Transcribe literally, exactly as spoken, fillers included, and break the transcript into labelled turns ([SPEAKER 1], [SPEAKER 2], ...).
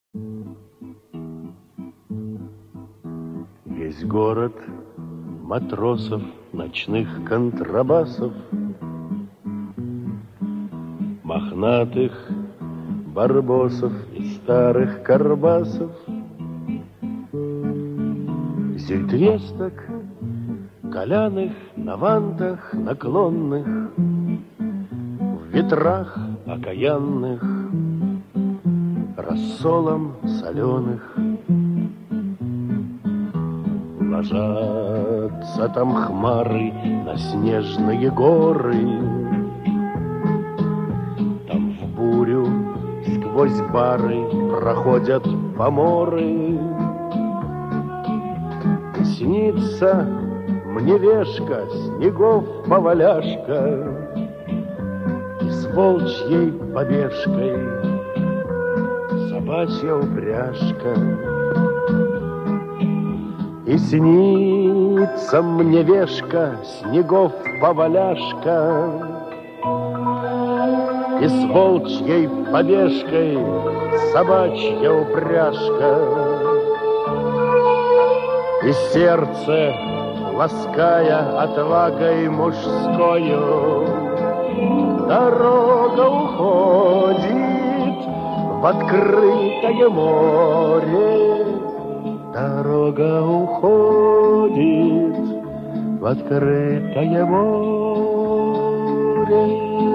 [SPEAKER 1] Весь город матросов, ночных контрабасов, мохнатых барбосов и старых карбасов, зельдвесток, коляных, на вантах наклонных, в ветрах окаянных, рассолом соленых. Ложатся там хмары на снежные горы, там в бурю сквозь бары проходят поморы. И снится мне вешка, снегов поваляшка, и с волчьей побежкой собачья упряжка. И снится мне вешка, снегов поваляшка, и с волчьей побежкой собачья упряжка. И сердце, лаская отвагой мужскою, дорога уходит в открытое море. Дорога уходит в открытое море.